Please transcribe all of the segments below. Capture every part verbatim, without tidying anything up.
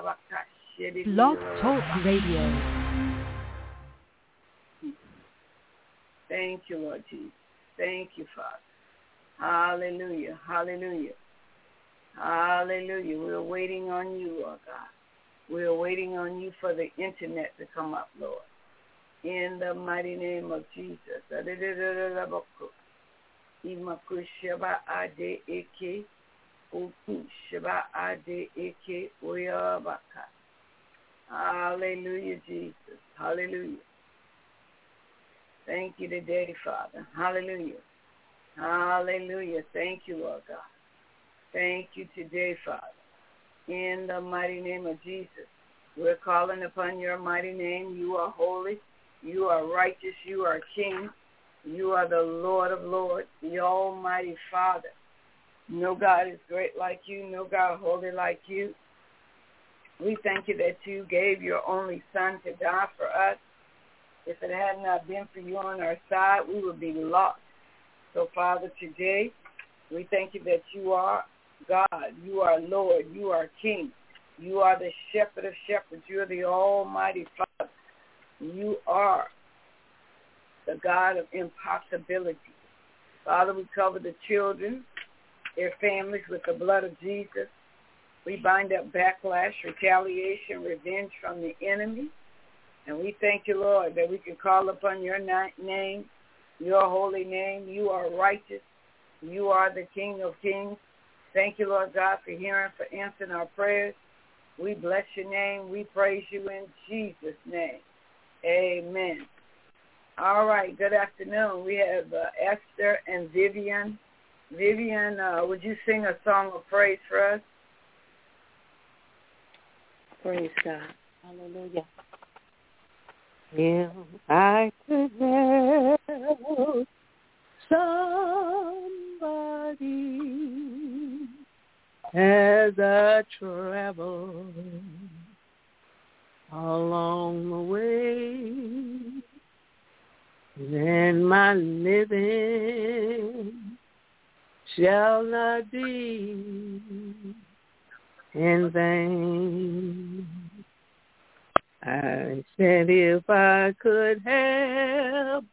Blog Talk Radio. Thank you, Lord Jesus. Thank you, Father. Hallelujah. Hallelujah. Hallelujah. We're waiting on you, Lord God. We're waiting on you for the internet to come up, Lord. In the mighty name of Jesus. Hallelujah, Jesus. Hallelujah. Thank you today, Father. Hallelujah. Hallelujah. Thank you, Lord God. Thank you today, Father. In the mighty name of Jesus, we're calling upon your mighty name. You are holy. You are righteous. You are King. You are the Lord of lords, the Almighty Father. No God is great like you. No God holy like you. We thank you that you gave your only Son to die for us. If it had not been for you on our side, we would be lost. So, Father, today, we thank you that you are God. You are Lord. You are King. You are the shepherd of shepherds. You are the Almighty Father. You are the God of impossibility. Father, we cover the children, their families with the blood of Jesus. We bind up backlash, retaliation, revenge from the enemy. And we thank you, Lord, that we can call upon your name, your holy name. You are righteous. You are the King of kings. Thank you, Lord God, for hearing, for answering our prayers. We bless your name. We praise you in Jesus' name. Amen. All right, good afternoon. We have uh, Esther and Vivian. Vivian, uh, would you sing a song of praise for us? Praise God. Hallelujah. If I could help somebody as I travel along the way, then my living shall not be in vain. I said if I could help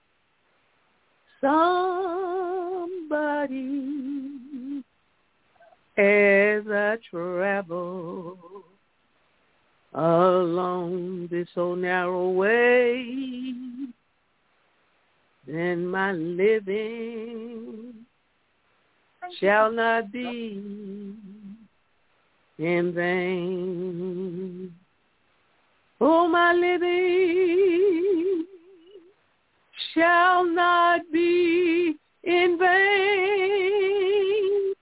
somebody as I travel along this old narrow way, then my living shall not be in vain. Oh, my living shall not be in vain.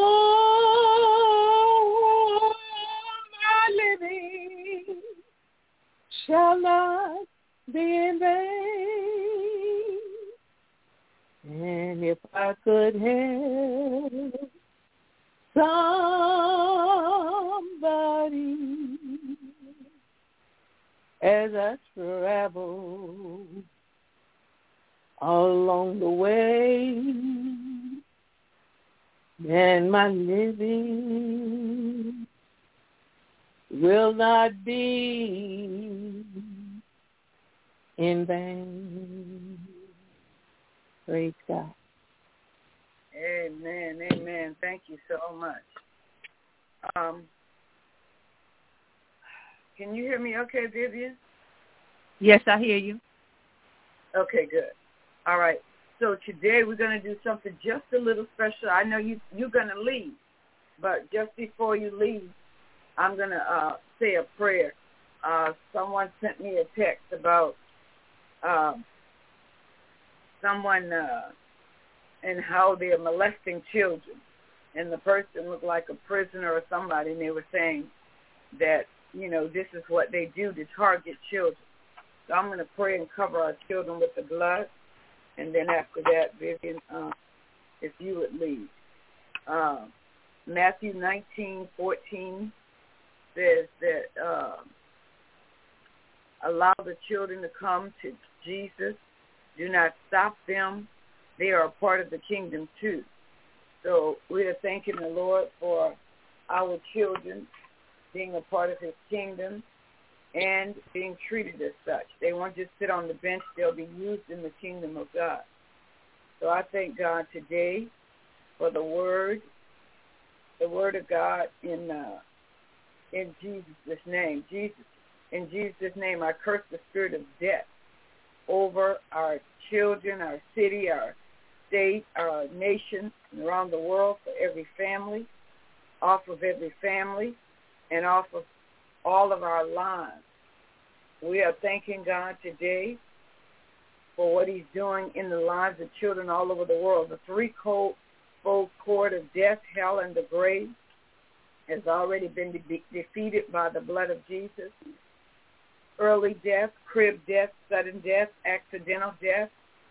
Oh, my living shall not be in vain. And if I could help somebody as I travel along the way, and my living will not be in vain. Praise God. Amen, amen. Thank you so much. Um, can you hear me okay, Vivian? Yes, I hear you. Okay, good. All right. So today we're going to do something just a little special. I know you, you're going to leave, but just before you leave, I'm going to uh, say a prayer. Uh, someone sent me a text about uh, someone uh, and how they're molesting children. And the person looked like a prisoner or somebody, and they were saying that, you know, this is what they do to target children. So I'm going to pray and cover our children with the blood. And then after that, Vivian, uh, if you would lead. Uh, Matthew nineteen fourteen says that uh, allow the children to come to Jesus. Do not stop them. They are a part of the kingdom too. So we are thanking the Lord for our children being a part of his kingdom, and being treated as such. They won't just sit on the bench. They'll be used in the kingdom of God. So I thank God today for the word, the word of God in uh, in Jesus' name. Jesus, in Jesus' name, I curse the spirit of death over our children, our city, our state, our nation, and around the world, for every family, off of every family, and off of all of our lives. We are thanking God today for what he's doing in the lives of children all over the world. The threefold cord of death, hell, and the grave has already been de- defeated by the blood of Jesus. Early death, crib death, sudden death, accidental death,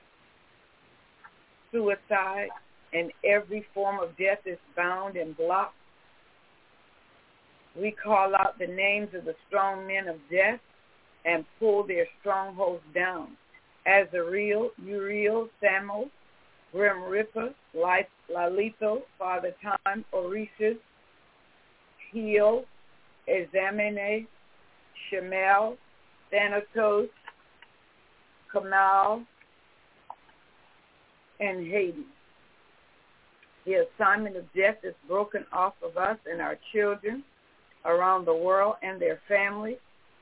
suicide, and every form of death is bound and blocked. We call out the names of the strong men of death and pull their strongholds down. Azrael, Uriel, Samuel, Grim Ripper, Lalito, Father Time, Orishas, Heel, Examine, Shemel, Thanatos, Kamal, and Hades. The assignment of death is broken off of us and our children around the world and their families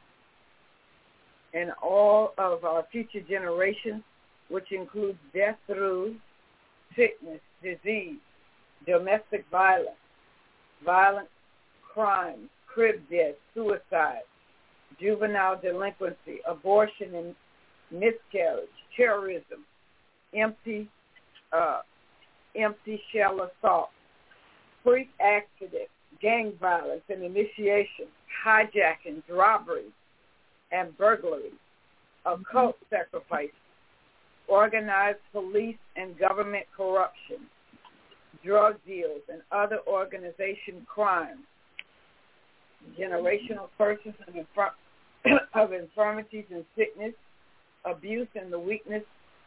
and all of our future generations, which includes death through sickness, disease, domestic violence, violent crime, crib death, suicide, juvenile delinquency, abortion and miscarriage, terrorism, empty, uh, empty shell assault, freak accidents, gang violence and initiation, hijackings, robberies, and burglaries, occult sacrifices, organized police and government corruption, drug deals and other organization crimes, generational curses of, infir- of infirmities and sickness, abuse and the weakness,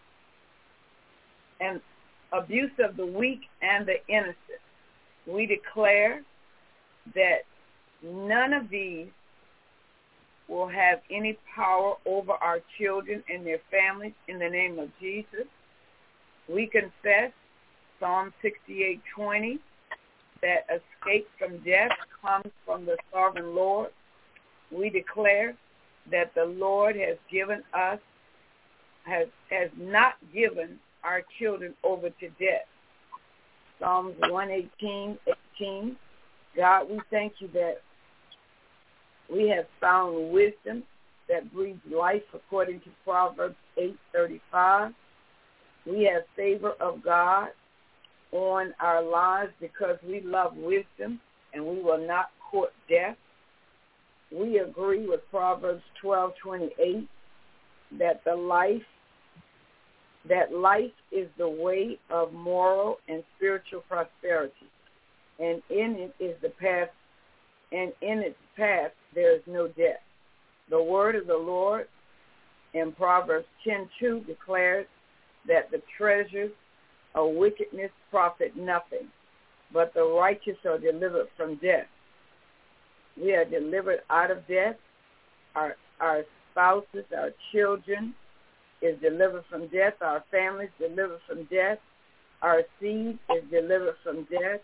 and abuse of the weak and the innocent. We declare that none of these will have any power over our children and their families in the name of Jesus. We confess Psalm sixty-eight twenty that escape from death comes from the sovereign Lord. We declare that the Lord has given us, has, has not given our children over to death. Psalms one eighteen, eighteen. God, we thank you that we have found wisdom that breathes life according to Proverbs eight thirty-five. We have favor of God on our lives because we love wisdom and we will not court death. We agree with Proverbs twelve twenty-eight that the life that life is the way of moral and spiritual prosperity, and in it is the path, and in its path there is no death. The word of the Lord in Proverbs ten two declares that the treasures of wickedness profit nothing, but the righteous are delivered from death. We are delivered out of death. Our, our spouses, our children is delivered from death. Our families delivered from death. Our seed is delivered from death.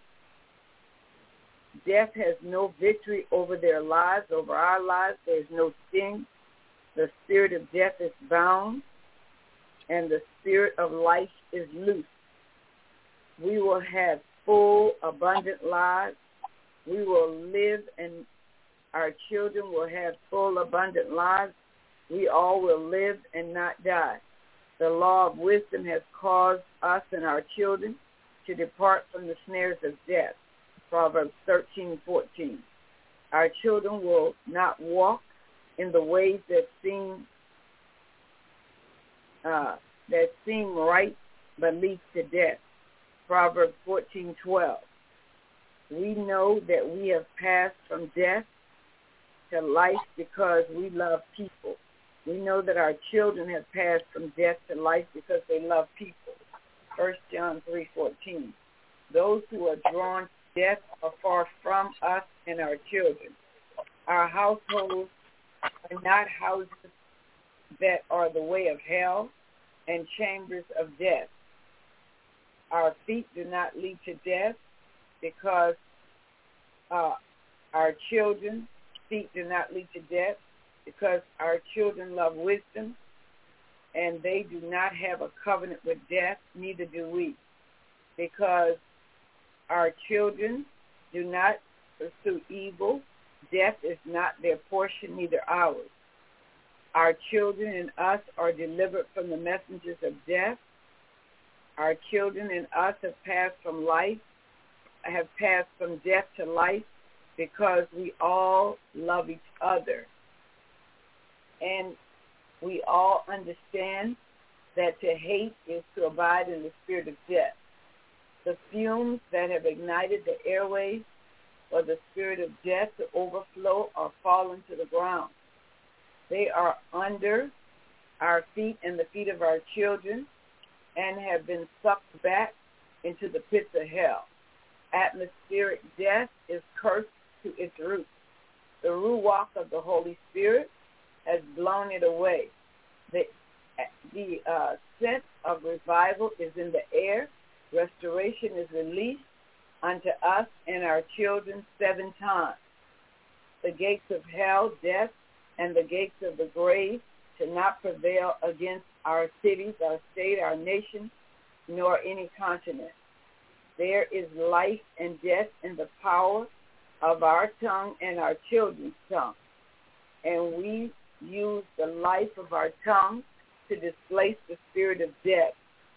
Death has no victory over their lives, over our lives. There's no sting. The spirit of death is bound, and the spirit of life is loose. We will have full, abundant lives. We will live, and our children will have full, abundant lives. We all will live and not die. The law of wisdom has caused us and our children to depart from the snares of death. Proverbs thirteen fourteen. Our children will not walk in the ways that seem uh, that seem right but lead to death. Proverbs fourteen twelve. We know that we have passed from death to life because we love people. We know that our children have passed from death to life because they love people. First John three fourteen. Those who are drawn to death are far from us and our children. Our households are not houses that are the way of hell and chambers of death. Our feet do not lead to death because uh, our children's feet do not lead to death because our children love wisdom and they do not have a covenant with death, neither do we, because our children do not pursue evil. Death is not their portion, neither ours. Our children and us are delivered from the messengers of death. Our children and us have passed from life, have passed from death to life because we all love each other. And we all understand that to hate is to abide in the spirit of death. The fumes that have ignited the airways for the spirit of death to overflow or fall into the ground. They are under our feet and the feet of our children and have been sucked back into the pits of hell. Atmospheric death is cursed to its roots. The ruach of the Holy Spirit has blown it away. The, the uh, scent of revival is in the air. Restoration is released unto us and our children seven times. The gates of hell, death, and the gates of the grave shall not prevail against our cities, our state, our nation, nor any continent. There is life and death in the power of our tongue and our children's tongue. And we use the life of our tongue to displace the spirit of death.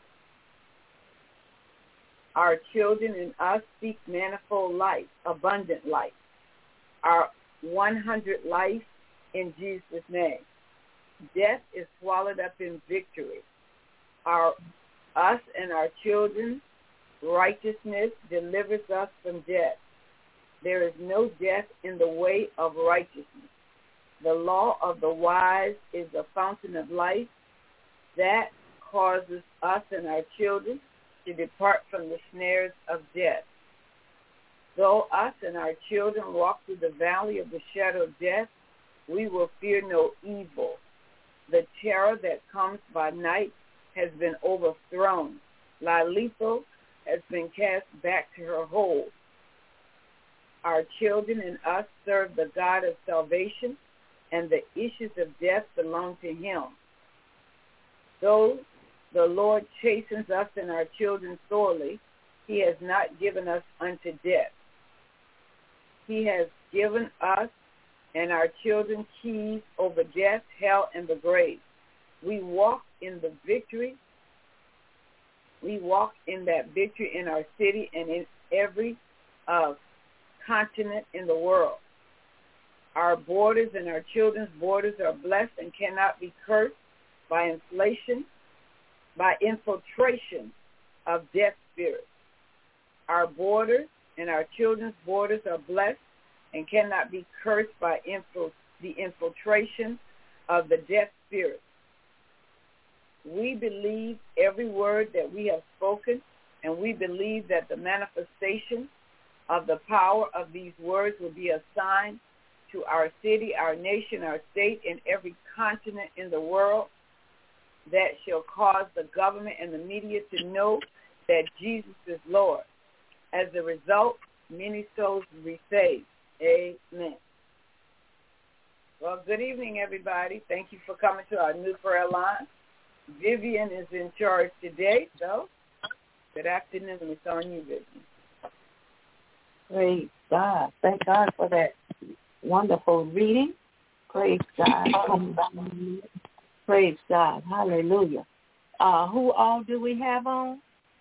Our children and us seek manifold life, abundant life. Our one hundred life in Jesus' name. Death is swallowed up in victory. Our us and our children's righteousness delivers us from death. There is no death in the way of righteousness. The law of the wise is a fountain of life that causes us and our children to depart from the snares of death. Though us and our children walk through the valley of the shadow of death, we will fear no evil. The terror that comes by night has been overthrown. Lalitho has been cast back to her hole. Our children and us serve the God of salvation, and the issues of death belong to him. Though the Lord chastens us and our children sorely, he has not given us unto death. He has given us and our children keys over death, hell, and the grave. We walk in the victory. We walk in that victory in our city and in every uh, continent in the world. Our borders and our children's borders are blessed and cannot be cursed by inflation, by infiltration of death spirits. Our borders and our children's borders are blessed and cannot be cursed by infil- the infiltration of the death spirit. We believe every word that we have spoken, and we believe that the manifestation of the power of these words will be a sign to our city, our nation, our state, and every continent in the world that shall cause the government and the media to know that Jesus is Lord. As a result, many souls will be saved. Amen. Well, good evening, everybody. Thank you for coming to our new prayer line. Vivian is in charge today, so good afternoon. It's on you, Vivian. Praise God. Thank God for that wonderful reading. Praise God. Praise God. Hallelujah. Uh, who all do we have on?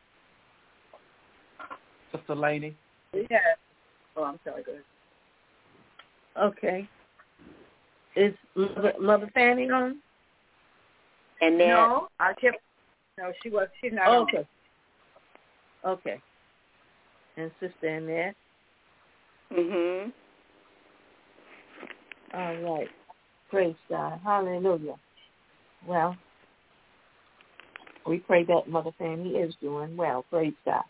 Sister Laney. We have. Oh, I'm sorry. Go ahead. Okay. Is Mother, Mother Fanny on? And then, no, I kept. No, she was. She's not okay. on. Okay. And Sister Annette. Mhm. All right. Praise God. Hallelujah. Well, we pray that Mother Fanny is doing well. Praise God.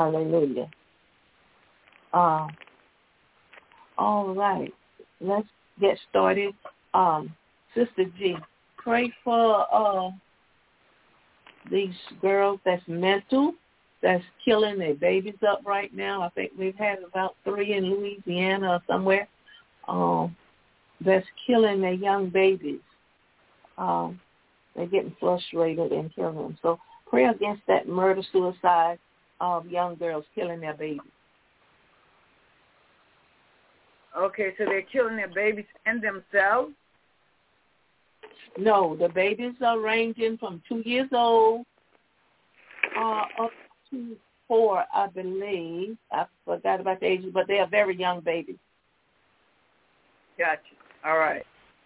Hallelujah. Uh, all right. Let's get started, um, Sister G, pray for uh, these girls that's mental, that's killing their babies up right now. I think we've had about three in Louisiana or somewhere um, that's killing their young babies. Um, they're getting frustrated and killing them. So pray against that murder-suicide of young girls killing their babies. Okay, so they're killing their babies and themselves? No, the babies are ranging from two years old uh, up to four, I believe. I forgot about the ages, but they are very young babies. Gotcha. All right.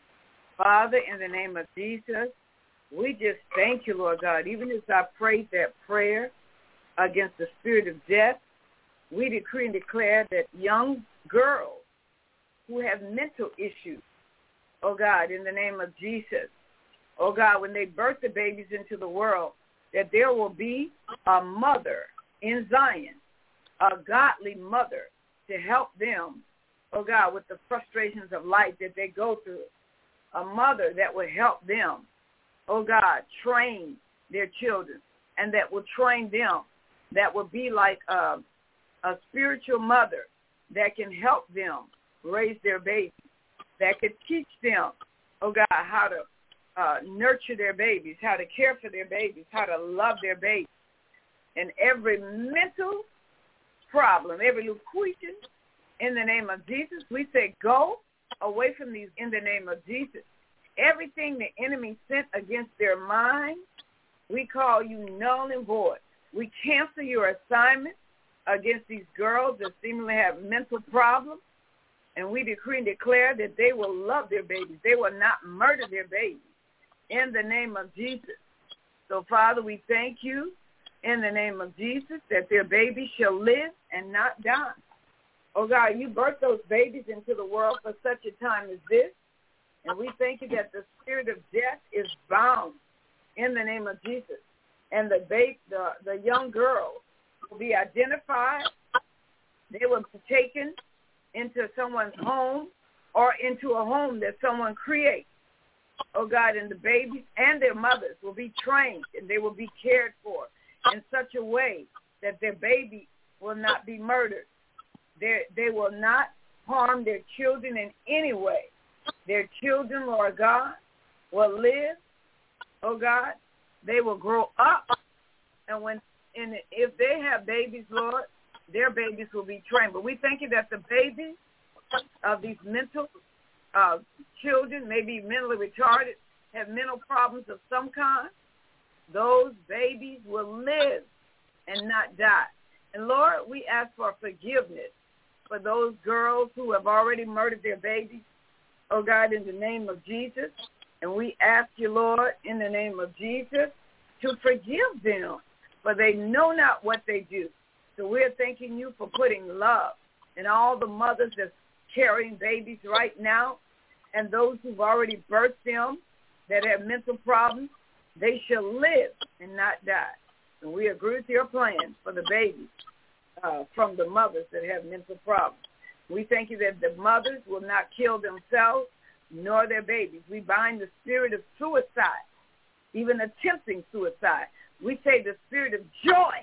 Father, in the name of Jesus, we just thank you, Lord God. Even as I prayed that prayer against the spirit of death, we decree and declare that young girls who have mental issues, oh God, in the name of Jesus, oh God, when they birth the babies into the world, that there will be a mother in Zion, a godly mother to help them, oh God, with the frustrations of life that they go through, a mother that will help them, oh God, train their children, and that will train them, that will be like a, a spiritual mother that can help them raise their babies, that could teach them, oh God, how to uh, nurture their babies, how to care for their babies, how to love their babies. And every mental problem, every locution, in the name of Jesus, we say go away from these in the name of Jesus. Everything the enemy sent against their mind, we call you null and void. We cancel your assignment against these girls that seemingly have mental problems. And we decree and declare that they will love their babies. They will not murder their babies in the name of Jesus. So, Father, we thank you in the name of Jesus that their babies shall live and not die. Oh, God, you birthed those babies into the world for such a time as this. And we thank you that the spirit of death is bound in the name of Jesus. And the, babe, the, the young girls will be identified. They will be taken into someone's home or into a home that someone creates. Oh, God, and the babies and their mothers will be trained and they will be cared for in such a way that their baby will not be murdered. They they will not harm their children in any way. Their children, Lord God, will live. Oh, God, they will grow up. And when and if they have babies, Lord, their babies will be trained. But we thank you that the babies of these mental uh, children, maybe mentally retarded, have mental problems of some kind, those babies will live and not die. And, Lord, we ask for forgiveness for those girls who have already murdered their babies, oh, God, in the name of Jesus. And we ask you, Lord, in the name of Jesus, to forgive them, for they know not what they do. So we're thanking you for putting love in all the mothers that's carrying babies right now, and those who've already birthed them that have mental problems, they shall live and not die. And we agree with your plan for the babies uh, from the mothers that have mental problems. We thank you that the mothers will not kill themselves nor their babies. We bind the spirit of suicide, even attempting suicide. We say the spirit of joy,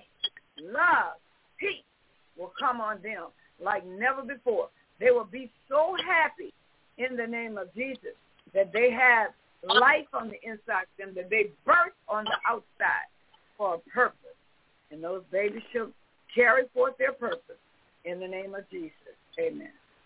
love, peace will come on them like never before. They will be so happy in the name of Jesus that they have life on the inside of them, that they birth on the outside for a purpose. And those babies shall carry forth their purpose in the name of Jesus. Amen.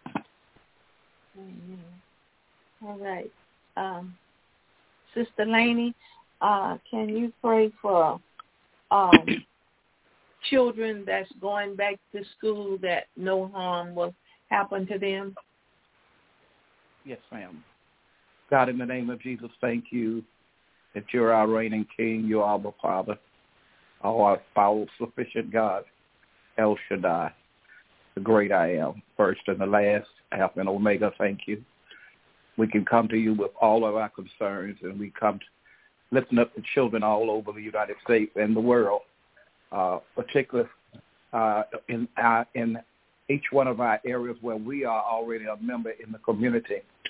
Amen. All right. Um, Sister Laney, uh, can you pray for um, children that's going back to school that no harm will happen to them? Yes, ma'am. God, in the name of Jesus, thank you that you're our reigning King, you're our Father, our all-sufficient God, El Shaddai, the great I am, first and the last, Alpha and Omega, thank you. We can come to you with all of our concerns, and we come to lifting up the children all over the United States and the world, uh, particularly uh, in, our, in each one of our areas where we are already a member in the community.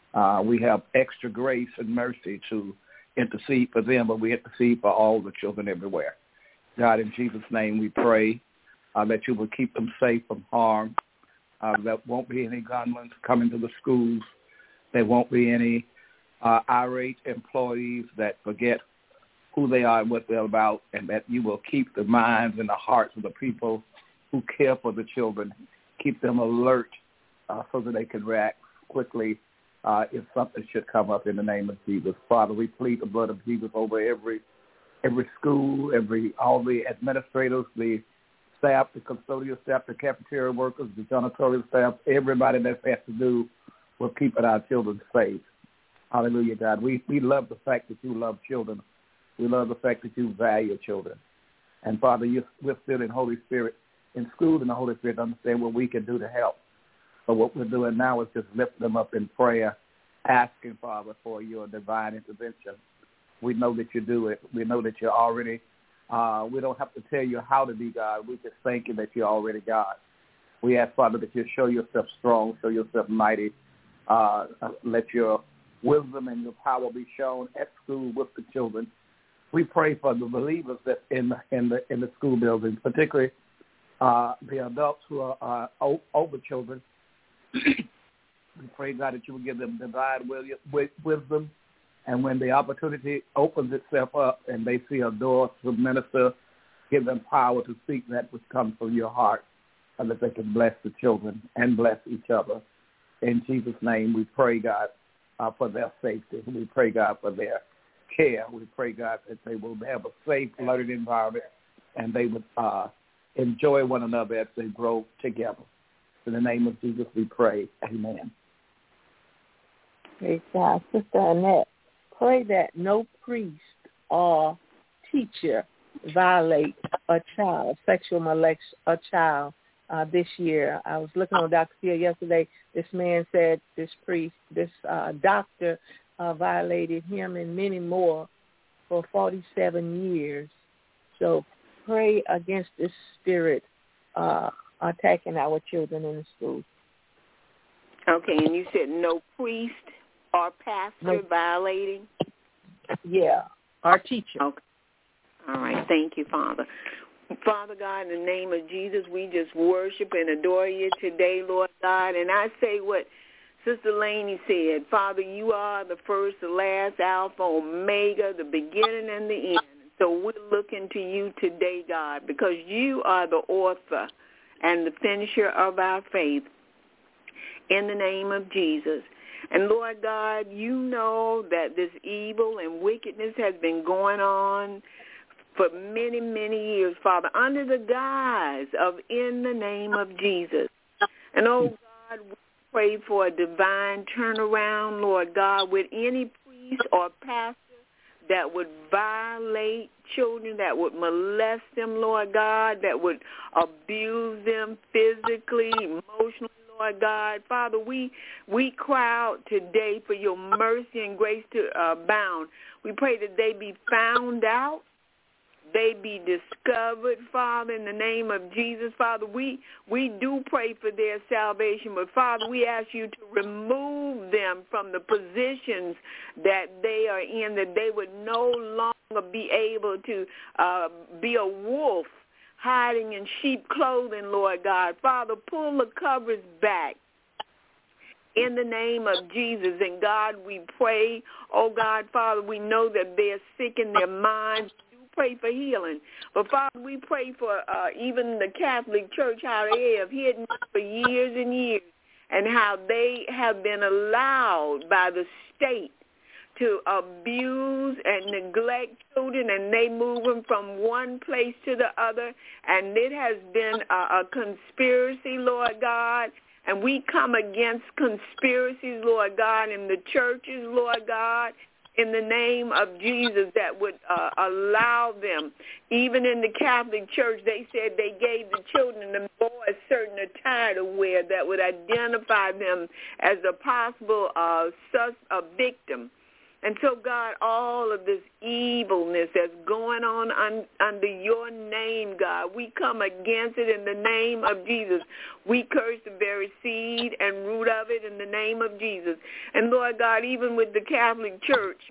Uh, we have extra grace and mercy to intercede for them, but we intercede for all the children everywhere. God, in Jesus' name we pray uh, that you will keep them safe from harm. Uh, there won't be any gunmen coming to the schools. There won't be any uh, irate employees that forget who they are and what they're about, and that you will keep the minds and the hearts of the people who care for the children, keep them alert uh, so that they can react quickly uh, if something should come up in the name of Jesus. Father, we plead the blood of Jesus over every every school, every all the administrators, the staff, the custodial staff, the cafeteria workers, the janitorial staff, everybody that has to do with keeping our children safe. Hallelujah, God. We, we love the fact that you love children. We love the fact that you value children. And, Father, you, we're still in Holy Spirit, in school in the Holy Spirit to understand what we can do to help. But what we're doing now is just lift them up in prayer, asking, Father, for your divine intervention. We know that you do it. We know that you're already, uh, we don't have to tell you how to be God. We just thank you that you're already God. We ask, Father, that you show yourself strong, show yourself mighty. Uh, let your wisdom and your power be shown at school with the children. We pray for the believers that in the, in the in the school buildings, particularly uh, the adults who are uh, over children. We pray, God, that you will give them divine wisdom, and when the opportunity opens itself up and they see a door to minister, give them power to speak that which comes from your heart, and that they can bless the children and bless each other. In Jesus' name, we pray, God, uh, for their safety. We pray, God, for their care. We pray, God, that they will have a safe learning environment and they would uh, enjoy one another as they grow together. In the name of Jesus, we pray. Amen. Praise God. Sister Annette, pray that no priest or teacher violate a child, sexual molest a child uh, this year. I was looking on Doctor Phil yesterday. This man said this priest, this uh, doctor, uh, violated him and many more for forty-seven years. So pray against this spirit uh, attacking our children in the schools. Okay, and you said no priest or pastor no. violating? Yeah, our teacher. Okay. All right, thank you, Father. Father God, in the name of Jesus, we just worship and adore you today, Lord God. And I say what Sister Laney said, Father, you are the first, the last, Alpha, Omega, the beginning and the end. So we're looking to you today, God, because you are the author and the finisher of our faith, in the name of Jesus. And Lord God, you know that this evil and wickedness has been going on for many, many years, Father, under the guise of in the name of Jesus. And, oh, God, we pray for a divine turnaround, Lord God, with any priest or pastor that would violate children, that would molest them, Lord God, that would abuse them physically, emotionally, Lord God. Father, we we cry out today for your mercy and grace to abound. We pray that they be found out, they be discovered, Father, in the name of Jesus. Father, we, we do pray for their salvation, but, Father, we ask you to remove them from the positions that they are in, that they would no longer be able to uh, be a wolf hiding in sheep clothing, Lord God. Father, pull the covers back in the name of Jesus. And, God, we pray, oh, God, Father, we know that they're sick in their minds. Pray for healing. But, Father, we pray for uh, even the Catholic Church, how they have hidden for years and years, and how they have been allowed by the state to abuse and neglect children, and they move them from one place to the other. And it has been a, a conspiracy, Lord God. And we come against conspiracies, Lord God, in the churches, Lord God, in the name of Jesus, that would uh, allow them. Even in the Catholic Church, they said they gave the children and boys a certain attire to wear that would identify them as a possible uh, sus- a victim. And so, God, all of this evilness that's going on un, under your name, God, we come against it in the name of Jesus. We curse the very seed and root of it in the name of Jesus. And, Lord God, even with the Catholic Church,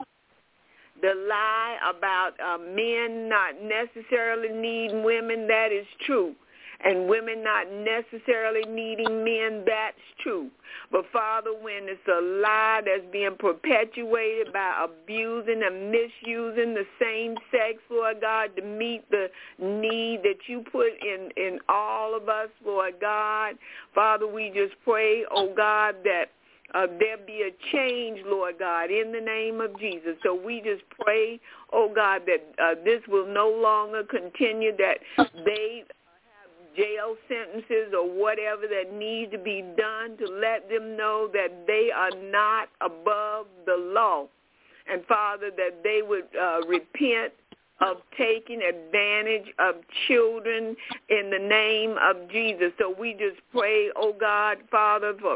the lie about uh, men not necessarily needing women, that is true. And women not necessarily needing men, that's true. But, Father, when it's a lie that's being perpetuated by abusing and misusing the same sex, Lord God, to meet the need that you put in, in all of us, Lord God, Father, we just pray, oh God, that Uh, there be a change, Lord God, in the name of Jesus. So we just pray, oh God, that uh, this will no longer continue, that they jail sentences or whatever that needs to be done to let them know that they are not above the law. And, Father, that they would uh, repent of taking advantage of children in the name of Jesus. So we just pray, oh God, Father, for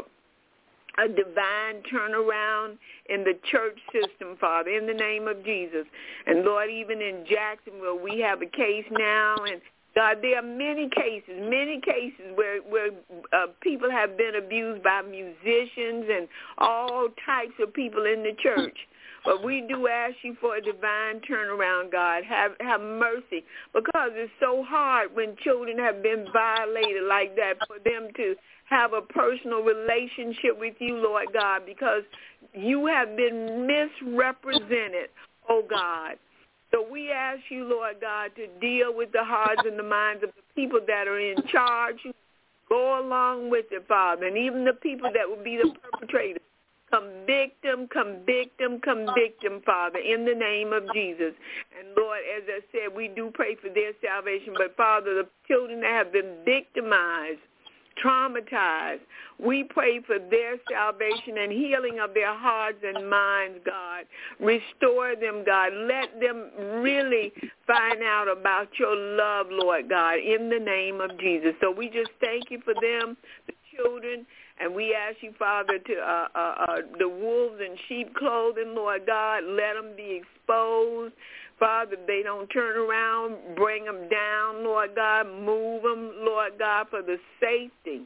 a divine turnaround in the church system, Father, in the name of Jesus. And, Lord, even in Jacksonville, we have a case now, and God, there are many cases, many cases where where uh, people have been abused by musicians and all types of people in the church. But we do ask you for a divine turnaround, God. Have have mercy, because it's so hard when children have been violated like that for them to have a personal relationship with you, Lord God, because you have been misrepresented, oh God. So we ask you, Lord God, to deal with the hearts and the minds of the people that are in charge. Go along with it, Father, and even the people that will be the perpetrators. Convict them, convict them, convict them, Father, in the name of Jesus. And, Lord, as I said, we do pray for their salvation. But, Father, the children that have been victimized, traumatized, we pray for their salvation and healing of their hearts and minds, God. Restore them, God. Let them really find out about your love, Lord God, in the name of Jesus. So we just thank you for them, the children, and we ask you, Father, to uh, uh, uh, the wolves in sheep clothing, Lord God, let them be exposed. Father, if they don't turn around, bring them down, Lord God. Move them, Lord God, for the safety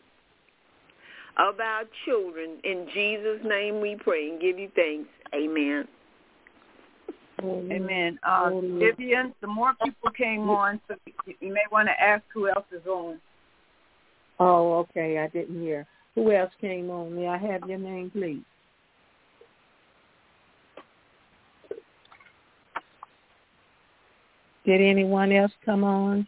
of our children. In Jesus' name we pray and give you thanks. Amen. Amen. Uh, Vivian, some more people came on, so you may want to ask who else is on. Oh, okay. I didn't hear. Who else came on? May I have your name, please? Did anyone else come on?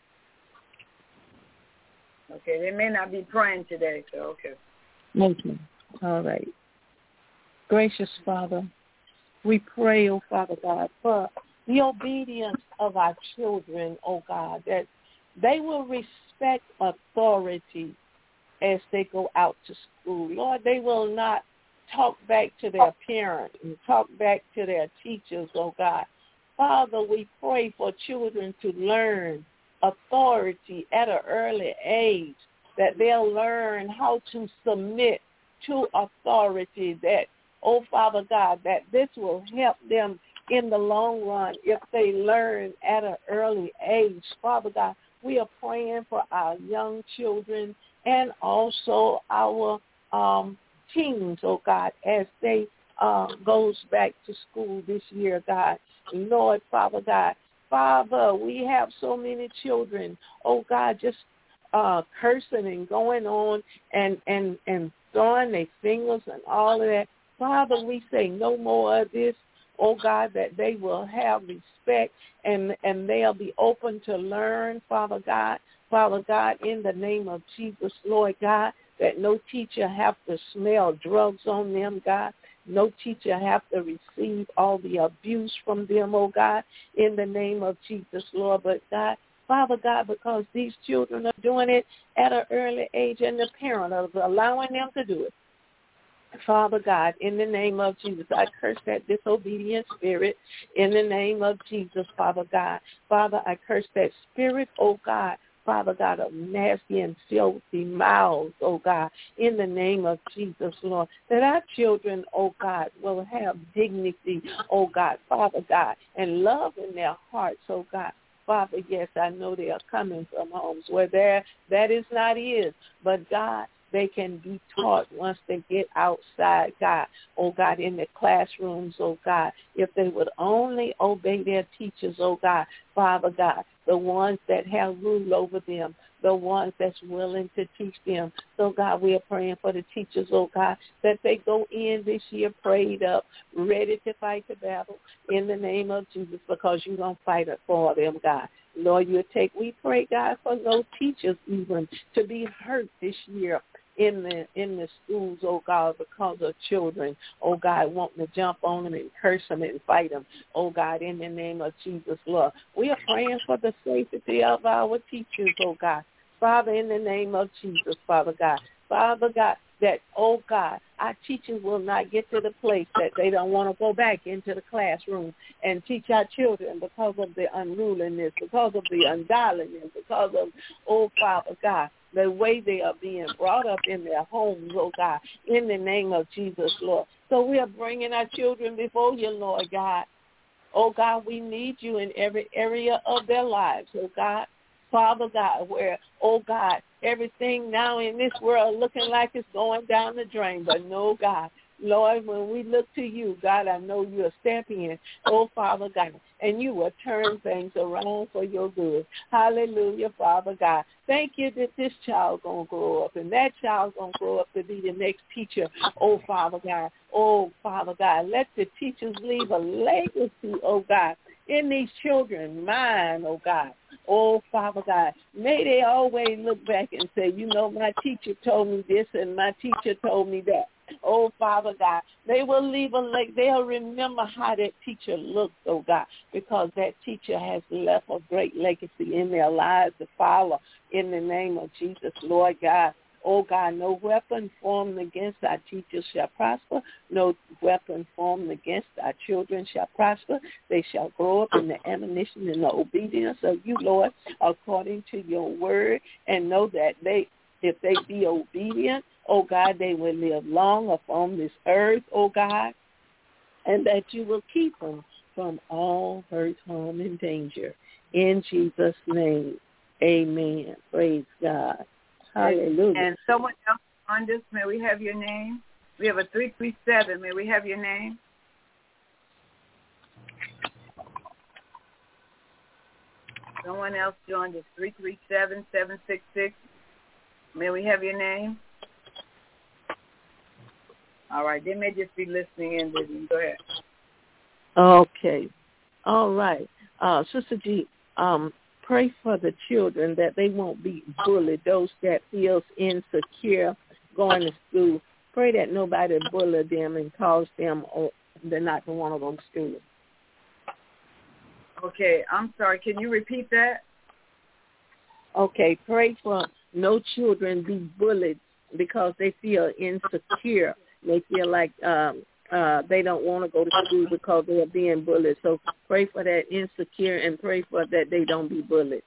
Okay, they may not be praying today, so okay. Okay. All right. Gracious Father, we pray, oh Father God, for the obedience of our children, oh God, that they will respect authority as they go out to school. Lord, they will not talk back to their parents and talk back to their teachers, oh God. Father, we pray for children to learn authority at an early age, that they'll learn how to submit to authority, that, oh Father God, that this will help them in the long run if they learn at an early age. Father God, we are praying for our young children and also our um, teens, oh God, as they uh, goes back to school this year, God. Lord, Father God, Father, we have so many children, oh God, just uh, cursing and going on and, and, and throwing their fingers and all of that. Father, we say no more of this, oh God, that they will have respect and, and they'll be open to learn, Father God. Father God, in the name of Jesus, Lord God, that no teacher have to smell drugs on them, God. No teacher have to receive all the abuse from them, oh God, in the name of Jesus, Lord. But God, Father God, because these children are doing it at an early age and the parent is allowing them to do it. Father God, in the name of Jesus, I curse that disobedient spirit in the name of Jesus, Father God. Father, I curse that spirit, oh God, Father God, of nasty and filthy mouths, oh God, in the name of Jesus, Lord, that our children, oh God, will have dignity, oh God, Father God, and love in their hearts, oh God. Father, yes, I know they are coming from homes where there that is not is, but God, they can be taught once they get outside, God, oh God, in the classrooms, oh God, if they would only obey their teachers, oh God, Father God, the ones that have rule over them, the ones that's willing to teach them. So, God, we are praying for the teachers, oh God, that they go in this year prayed up, ready to fight the battle in the name of Jesus, because you're going to fight it for them, God. Lord, you take, we pray, God, for those teachers even to be hurt this year in the in the schools, oh God, because of children, oh God, wanting to jump on them and curse them and fight them, oh God, in the name of Jesus, Lord. We are praying for the safety of our teachers, oh God. Father, in the name of Jesus, Father God. Father God, that, oh God, our teachers will not get to the place that they don't want to go back into the classroom and teach our children because of the unruliness, because of the ungodliness, because of, oh Father God, the way they are being brought up in their homes, oh God, in the name of Jesus, Lord. So we are bringing our children before you, Lord God. Oh God, we need you in every area of their lives, oh God. Father God, where, oh God, everything now in this world looking like it's going down the drain, but no, God. Lord, when we look to you, God, I know you'll step in, oh, Father God, and you will turn things around for your good. Hallelujah, Father God. Thank you that this child going to grow up, and that child going to grow up to be the next teacher, oh, Father God. Oh, Father God, let the teachers leave a legacy, oh, God, in these children's mind, oh, God. Oh, Father God, may they always look back and say, you know, my teacher told me this and my teacher told me that. Oh, Father God, they will leave a leg. They'll remember how that teacher looked, oh, God, because that teacher has left a great legacy in their lives to follow in the name of Jesus, Lord God. Oh, God, no weapon formed against our teachers shall prosper. No weapon formed against our children shall prosper. They shall grow up in the admonition and the obedience of you, Lord, according to your word, and know that they, if they be obedient, oh, God, they will live long upon this earth, oh, God, and that you will keep them from all hurt, harm, and danger. In Jesus' name, amen. Praise God. Hallelujah. And someone else on this, may we have your name? We have a three three seven. May we have your name? Someone else joined us, three three seven, seven six six. May we have your name? All right. They may just be listening in. Vivian. Go ahead. Okay. All right. Uh, Sister G, um, pray for the children that they won't be bullied, those that feels insecure going to school. Pray that nobody bully them and cause them or they're not to want to go to school. Okay, I'm sorry. Can you repeat that? Okay, pray for no children be bullied because they feel insecure. They feel like um, uh, they don't want to go to school because they are being bullied. So pray for that insecure and pray for that they don't be bullied.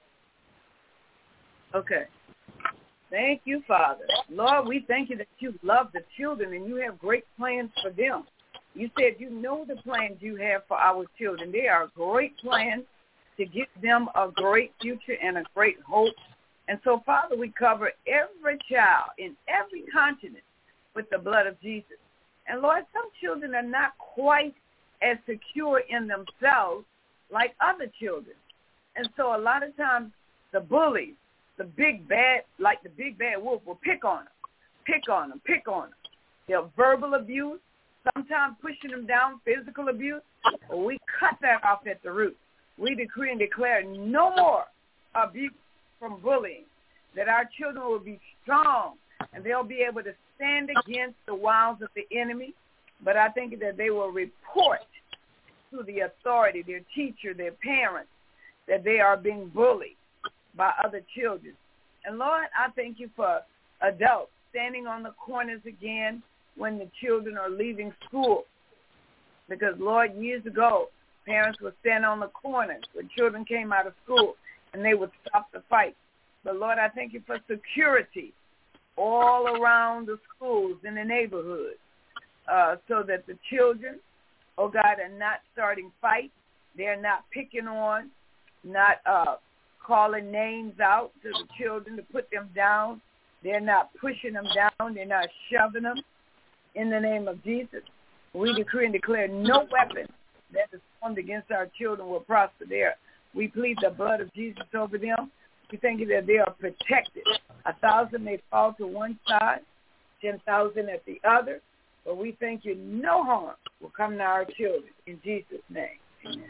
Okay. Thank you, Father. Lord, we thank you that you love the children and you have great plans for them. You said you know the plans you have for our children. They are great plans to give them a great future and a great hope. And so, Father, we cover every child in every continent with the blood of Jesus. And, Lord, some children are not quite as secure in themselves like other children. And so a lot of times the bullies, the big bad, like the big bad wolf, will pick on them, pick on them, pick on them. They'll verbal abuse, sometimes pushing them down, physical abuse. Well, we cut that off at the root. We decree and declare no more abuse from bullying, that our children will be strong and they'll be able to stand against the wiles of the enemy. But I think that they will report to the authority, their teacher, their parents, that they are being bullied by other children. And, Lord, I thank you for adults standing on the corners again when the children are leaving school. Because, Lord, years ago, parents would stand on the corners when children came out of school, and they would stop the fight. but Lord, I thank you for security all around the schools in the neighborhood, uh, so that the children, oh God, are not starting fights. They're not picking on, not uh, calling names out to the children to put them down. They're not pushing them down. They're not shoving them. In the name of Jesus, we decree and declare no weapon that is formed against our children will prosper there. We plead the blood of Jesus over them. We thank you that they are protected. A thousand may fall to one side, ten thousand at the other, but we thank you no harm will come to our children. In Jesus' name, amen.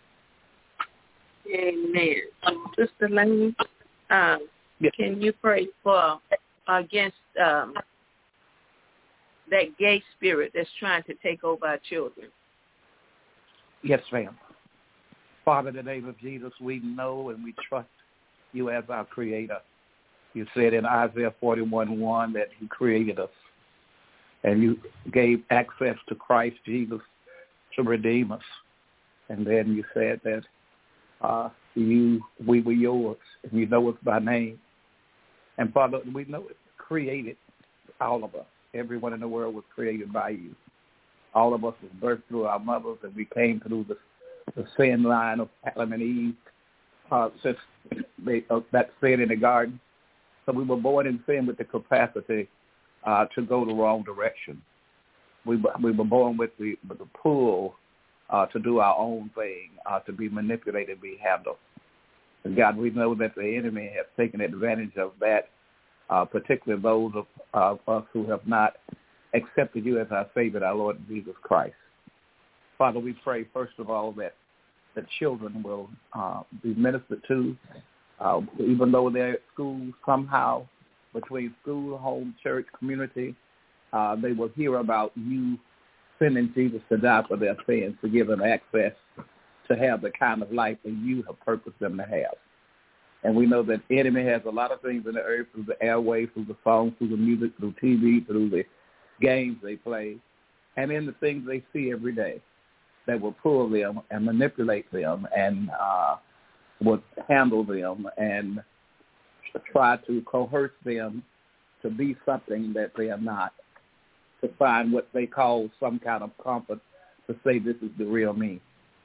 Amen. Sister Lane, um, yes. Can you pray for against um, that gay spirit that's trying to take over our children? Yes, ma'am. Father, in the name of Jesus, we know and we trust you as our creator. You said in Isaiah forty-one one that you created us and you gave access to Christ Jesus to redeem us. And then you said that uh, you, we were yours, and you know us by name. And Father, we know it created all of us. Everyone in the world was created by you. All of us was birthed through our mothers, and we came through the, the sin line of Adam and Eve, uh, since they, uh, that sin in the garden. So we were born in sin with the capacity uh, to go the wrong direction. We, we were born with the, with the pull uh, to do our own thing, uh, to be manipulated, be handled. And God, we know that the enemy has taken advantage of that, uh, particularly those of, of us who have not accepted you as our Savior, our Lord Jesus Christ. Father, we pray, first of all, that the children will uh, be ministered to, uh, even though they're at school, somehow between school, home, church, community, uh, they will hear about you sending Jesus to die for their sins, to give them access to have the kind of life that you have purposed them to have. And we know that the enemy has a lot of things in the earth, through the airway, through the phone, through the music, through T V, through the games they play, and in the things they see every day that will pull them and manipulate them and uh, will handle them and try to coerce them to be something that they are not, to find what they call some kind of comfort, to say this is the real me.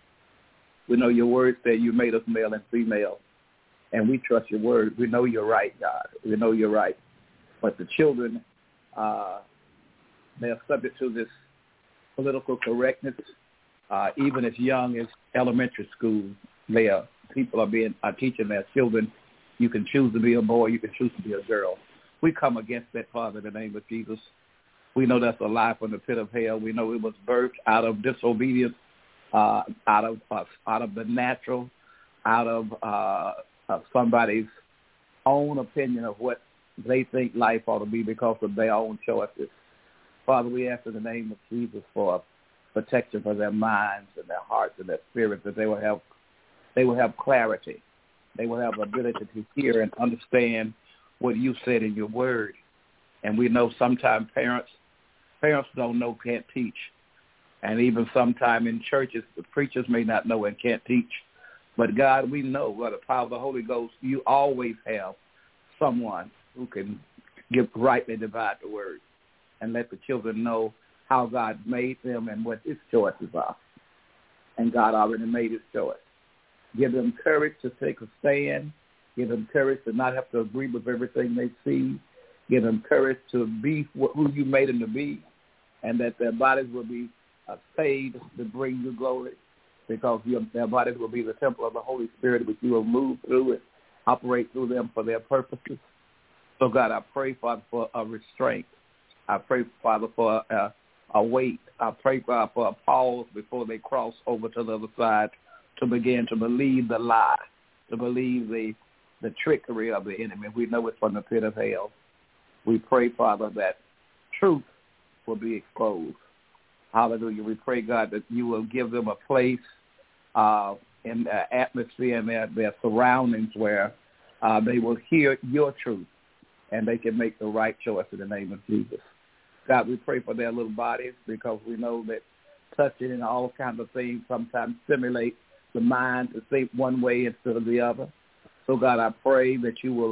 We know your word said you made us male and female, and we trust your word. We know you're right, God. We know you're right. But the children, uh, they are subject to this political correctness, uh, even as young as elementary school. They are, people are being are teaching their children, you can choose to be a boy, you can choose to be a girl. We come against that, Father, in the name of Jesus. We know that's a lie from the pit of hell. We know it was birthed out of disobedience, uh, out of uh, out of the natural, out of, uh, of somebody's own opinion of what they think life ought to be because of their own choices. Father, we ask in the name of Jesus for protection for their minds and their hearts and their spirits, that they will have they will have clarity. They will have the ability to hear and understand what you said in your word. And we know sometimes parents parents don't know, can't teach. And even sometimes in churches, the preachers may not know and can't teach. But God, we know by the power of the Holy Ghost, you always have someone who can give rightly divide the word and let the children know how God made them and what his choices are. And God already made his choice. Give them courage to take a stand. Give them courage to not have to agree with everything they see. Give them courage to be who you made them to be, and that their bodies will be uh, saved to bring you glory, because your, their bodies will be the temple of the Holy Spirit, which you will move through and operate through them for their purposes. So, God, I pray, Father, for a restraint. I pray, Father, for a, a wait. I pray, Father, for a pause before they cross over to the other side, to begin to believe the lie, to believe the, the trickery of the enemy. We know it's from the pit of hell. We pray, Father, that truth will be exposed. Hallelujah. We pray, God, that you will give them a place uh, in their atmosphere and their, their surroundings where uh, they will hear your truth and they can make the right choice in the name of Jesus. God, we pray for their little bodies, because we know that touching and all kinds of things sometimes stimulate the mind to think one way instead of the other. So, God, I pray that you will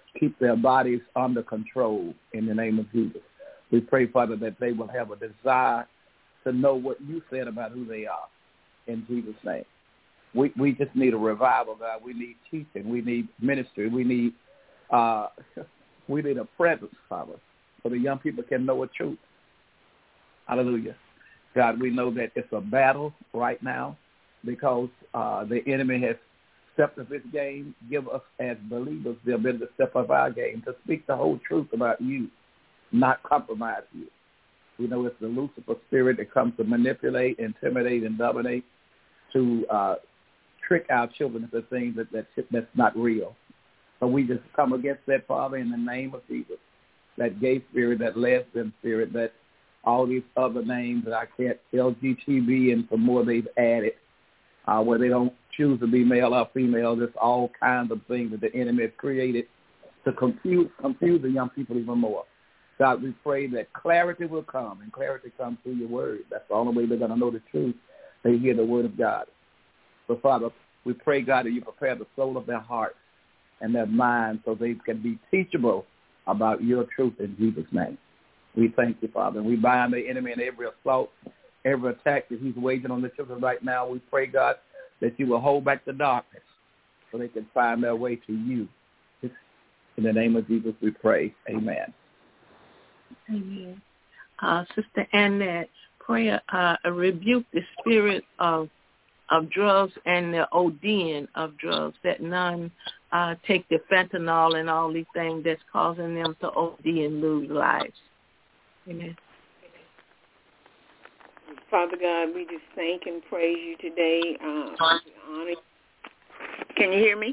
keep their bodies under control in the name of Jesus. We pray, Father, that they will have a desire to know what you said about who they are in Jesus' name. We we just need a revival, God. We need teaching. We need ministry. We need uh, we need a presence, Father, so the young people can know the truth. Hallelujah. God, we know that it's a battle right now because uh, the enemy has stepped up his game. Give us as believers the ability to step up our game, to speak the whole truth about you, not compromise you. We know it's the Lucifer spirit that comes to manipulate, intimidate, and dominate, to uh, trick our children into things that, that that's not real. So we just come against that, Father, in the name of Jesus, that gay spirit, that lesbian spirit, that all these other names that I can't, L G B T and some more they've added, uh, where they don't choose to be male or female. There's all kinds of things that the enemy has created to confuse, confuse the young people even more. God, we pray that clarity will come, and clarity comes through your word. That's the only way they're going to know the truth. They hear the word of God. So, Father, we pray, God, that you prepare the soul of their hearts and their minds so they can be teachable about your truth in Jesus' name. We thank you, Father. And we bind the enemy in every assault, every attack that he's waging on the children right now. We pray, God, that you will hold back the darkness so they can find their way to you. In the name of Jesus, we pray. Amen. Amen. Uh, Sister Annette, pray uh, rebuke the spirit of of drugs and the ODing of drugs, that none uh, take the fentanyl and all these things that's causing them to O D and lose lives. Amen. Father God, we just thank and praise you today. Uh, honor. Can you hear me?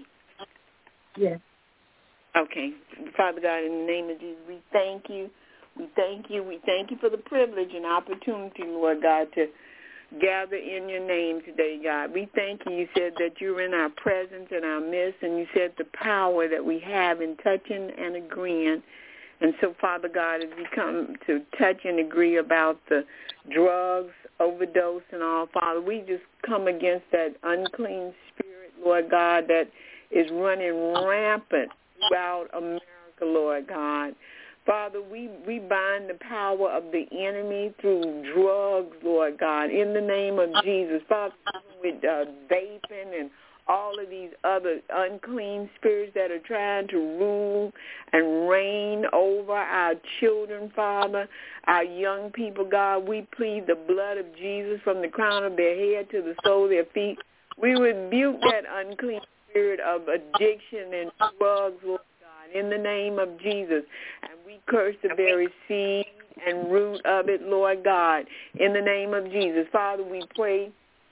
Yes. Okay. Father God, in the name of Jesus, we thank you. We thank you. We thank you for the privilege and opportunity, Lord God, to gather in your name today, God. We thank you. You said that you're in our presence and our midst, and you said the power that we have in touching and agreeing. And so, Father God, as we come to touch and agree about the drugs, overdose, and all, Father, we just come against that unclean spirit, Lord God, that is running rampant throughout America, Lord God. Father, we, we bind the power of the enemy through drugs, Lord God, in the name of Jesus. Father, with uh, vaping and all of these other unclean spirits that are trying to rule and reign over our children, Father, our young people, God, we plead the blood of Jesus from the crown of their head to the sole of their feet. We rebuke that unclean spirit of addiction and drugs, Lord God, in the name of Jesus. And we curse the very seed and root of it, Lord God, in the name of Jesus. Father, we pray,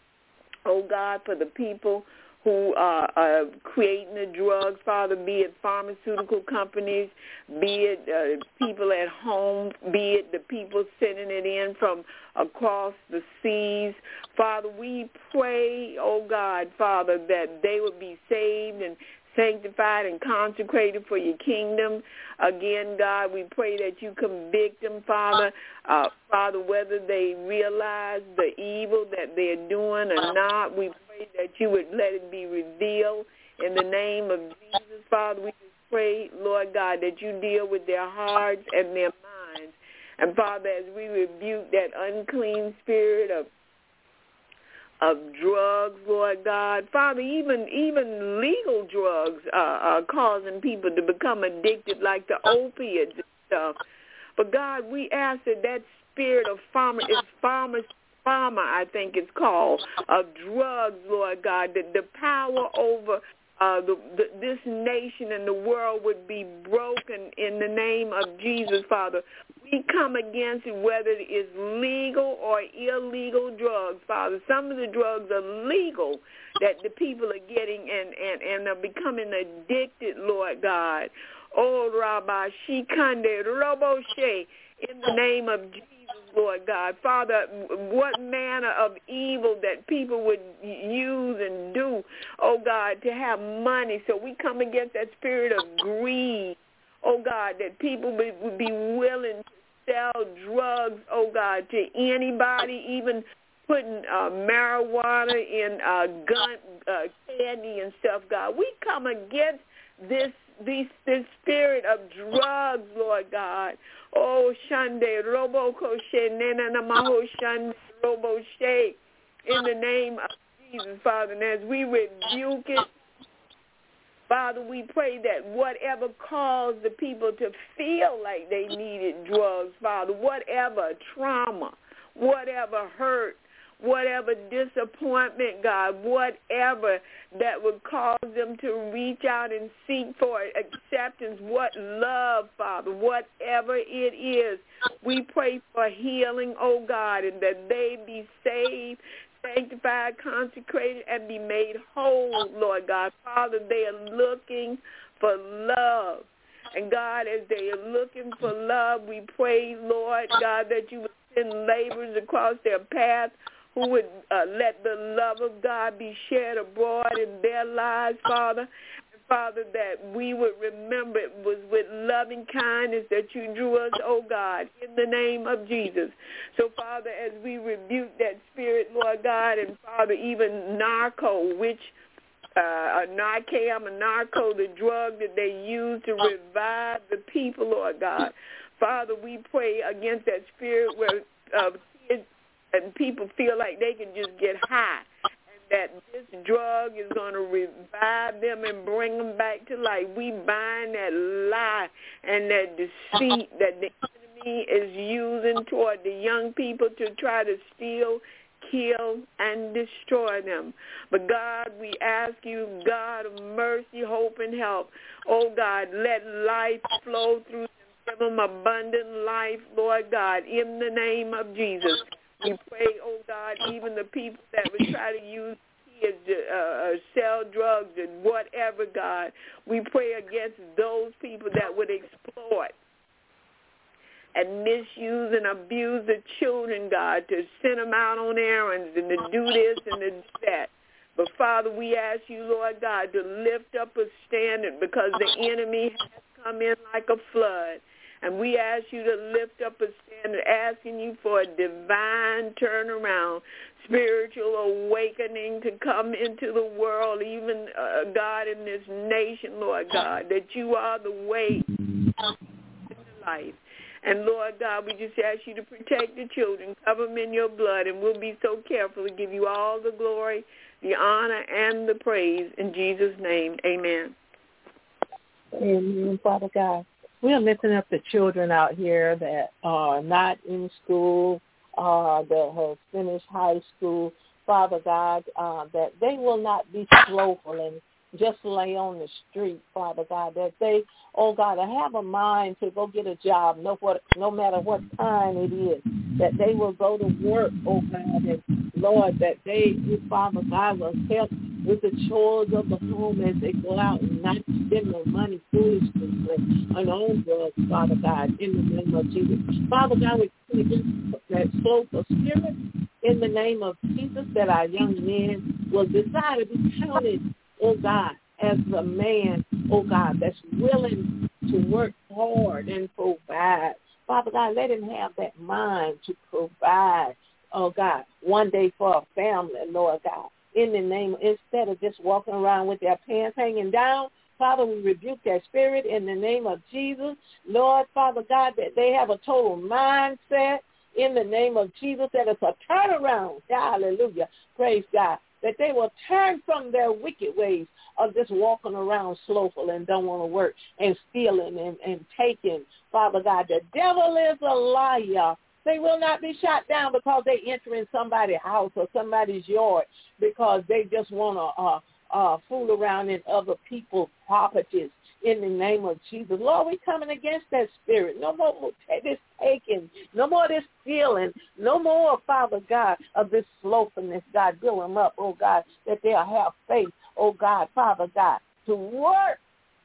oh God, for the people who are uh, creating the drugs, Father, be it pharmaceutical companies, be it uh, people at home, be it the people sending it in from across the seas. Father, we pray, oh God, Father, that they would be saved and sanctified and consecrated for your kingdom. Again, God, we pray that you convict them, Father, uh, Father, whether they realize the evil that they're doing or not. We pray that you would let it be revealed in the name of Jesus, Father. We just pray, Lord God, that you deal with their hearts and their minds. And, Father, as we rebuke that unclean spirit of of drugs, Lord God. Father, even even legal drugs uh, are causing people to become addicted, like the opiates and stuff. But, God, we ask that that spirit of pharma, is pharma, pharma, I think it's called, of drugs, Lord God, that the power over uh, the, the, this nation and the world would be broken in the name of Jesus, Father. We come against it, whether it is legal or illegal drugs, Father. Some of the drugs are legal that the people are getting and, and, and are becoming addicted, Lord God. Oh, Rabbi Shikande Roboshe, in the name of Jesus, Lord God. Father, what manner of evil that people would use and do, oh God, to have money. So we come against that spirit of greed, oh God, that people would be willing to sell drugs, oh God, to anybody, even putting uh, marijuana in uh, gun uh, candy and stuff, God. We come against this this, this spirit of drugs, Lord God. Oh, Shande, Robo Koshe, Nena Namaho Shande, Robo She, in the name of Jesus, Father. And as we rebuke it, Father, we pray that whatever caused the people to feel like they needed drugs, Father, whatever trauma, whatever hurt, whatever disappointment, God, whatever that would cause them to reach out and seek for acceptance, what love, Father, whatever it is, we pray for healing, oh God, and that they be saved, sanctified, consecrated, and be made whole, Lord God. Father, they are looking for love. And God, as they are looking for love, we pray, Lord God, that you would send laborers across their path who would uh, let the love of God be shared abroad in their lives, Father. And Father, that we would remember it was with loving kindness that you drew us, oh God, in the name of Jesus. So, Father, as we rebuke that spirit, Lord God, and Father, even narco, which uh, a Narcan, a narco, the drug that they use to revive the people, Lord God. Father, we pray against that spirit where uh, kids and people feel like they can just get high, and that this drug is going to revive them and bring them back to life. We bind that lie and that deceit that the enemy is using toward the young people to try to steal, kill, and destroy them. But God, we ask you, God of mercy, hope, and help, oh God, let life flow through them. Give them abundant life, Lord God, in the name of Jesus. We pray, oh God, even the people that would try to use kids to uh, sell drugs and whatever, God, we pray against those people that would exploit and misuse and abuse the children, God, to send them out on errands and to do this and to do that. But, Father, we ask you, Lord God, to lift up a standard because the enemy has come in like a flood. And we ask you to lift up a standard, asking you for a divine turnaround, spiritual awakening to come into the world, even, uh, God, in this nation, Lord God, that you are the way in life. And, Lord God, we just ask you to protect the children, cover them in your blood, and we'll be so careful to give you all the glory, the honor, and the praise. In Jesus' name, amen. Amen, Father God. We are lifting up the children out here that are not in school, uh, that have finished high school. Father God, uh, that they will not be slowful and just lay on the street, Father God, that they, oh God, have a mind to go get a job, no, what, no matter what time it is, that they will go to work, oh God, and Lord, that they, Father God, will help with the chores of the home as they go out and not spend their money foolishly on own drugs, Father God, in the name of Jesus. Father God, we pray against that slothful spirit in the name of Jesus, that our young men will desire to be counted, oh God, as a man, oh God, that's willing to work hard and provide. Father God, let him have that mind to provide, oh God, one day for a family, Lord God. In the name, instead of just walking around with their pants hanging down, Father, we rebuke that spirit in the name of Jesus. Lord, Father God, that they have a total mindset in the name of Jesus, that it's a turnaround. Hallelujah. Praise God. That they will turn from their wicked ways of just walking around slowful and don't want to work and stealing and, and taking. Father God, the devil is a liar. They will not be shot down because they enter in somebody's house or somebody's yard because they just want to uh, uh, fool around in other people's properties in the name of Jesus. Lord, we're coming against that spirit. No more this taking. No more this stealing. No more, Father God, of this slothfulness. God, build them up, oh God, that they'll have faith, oh God, Father God, to work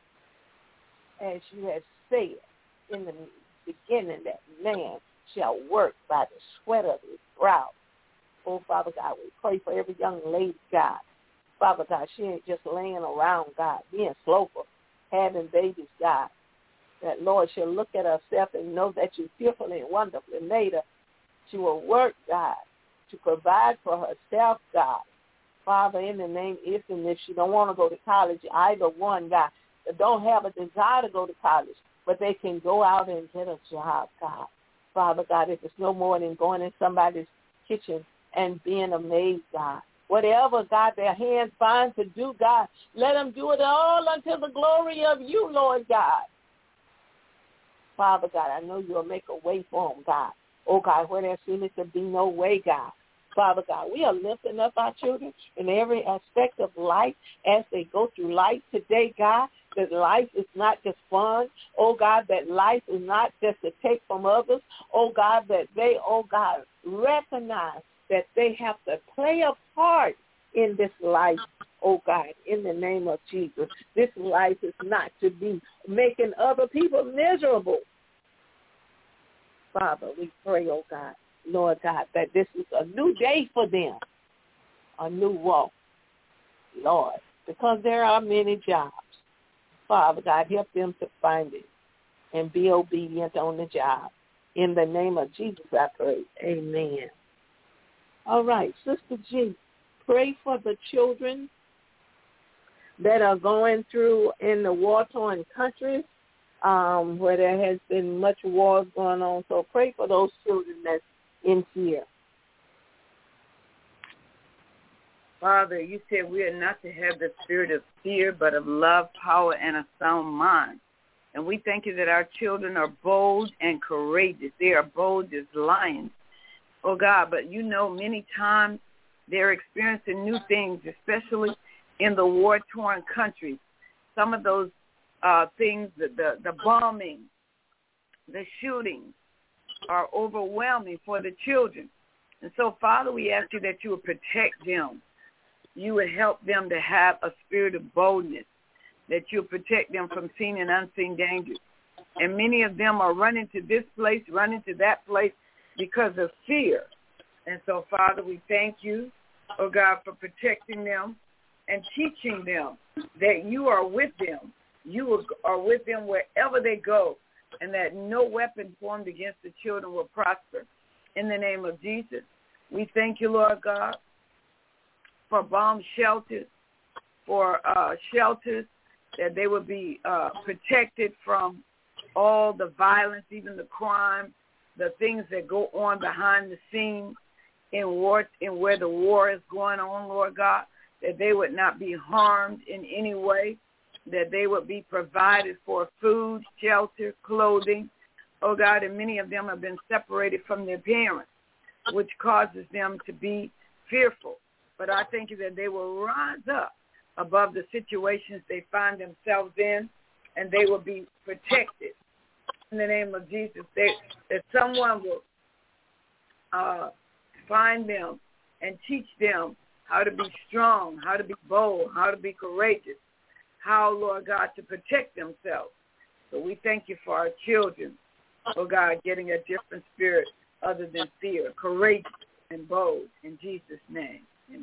as you have said in the beginning, that man shall work by the sweat of his brow. Oh, Father God, we pray for every young lady, God. Father God, she ain't just laying around, God, being slowful, having babies, God. That, Lord, she'll look at herself and know that you fearfully and wonderfully made her. She will work, God, to provide for herself, God. Father, in the name, if and if she don't want to go to college, either one, God, don't have a desire to go to college, but they can go out and get a job, God. Father God, if it's no more than going in somebody's kitchen and being a maid, God. Whatever, God, their hands find to do, God, let them do it all unto the glory of you, Lord God. Father God, I know you'll make a way for them, God. Oh, God, where there seems to be no way, God. Father God, we are lifting up our children in every aspect of life as they go through life today, God, that life is not just fun. Oh, God, that life is not just to take from others. Oh, God, that they, oh, God, recognize that they have to play a part in this life, oh, God, in the name of Jesus. This life is not to be making other people miserable. Father, we pray, oh, God, Lord God, that this is a new day for them, a new walk, Lord, because there are many jobs. Father God, help them to find it and be obedient on the job. In the name of Jesus, I pray. Amen. All right, Sister G, pray for the children that are going through in the war-torn countries um, where there has been much wars going on. So pray for those children that's in fear. Father, you said we are not to have the spirit of fear, but of love, power, and a sound mind. And we thank you that our children are bold and courageous. They are bold as lions, oh God. But you know, many times they're experiencing new things, especially in the war-torn countries. Some of those uh, things, the, the, the bombing, the shootings, are overwhelming for the children. And so, Father, we ask you that you would protect them. You would help them to have a spirit of boldness, that you'll protect them from seen and unseen dangers. And many of them are running to this place, running to that place because of fear. And so, Father, we thank you, oh God, for protecting them and teaching them that you are with them. You are with them wherever they go, and that no weapon formed against the children will prosper. In the name of Jesus, we thank you, Lord God, for bomb shelters, for uh, shelters, that they will be uh, protected from all the violence, even the crime, the things that go on behind the scenes in war, in where the war is going on, Lord God, that they would not be harmed in any way, that they would be provided for food, shelter, clothing. Oh, God, and many of them have been separated from their parents, which causes them to be fearful. But I thank you that they will rise up above the situations they find themselves in, and they will be protected. In the name of Jesus, they, that someone will uh, find them and teach them how to be strong, how to be bold, how to be courageous, how, Lord God, to protect themselves. So we thank you for our children, oh God, getting a different spirit other than fear, courageous and bold. In Jesus' name, amen.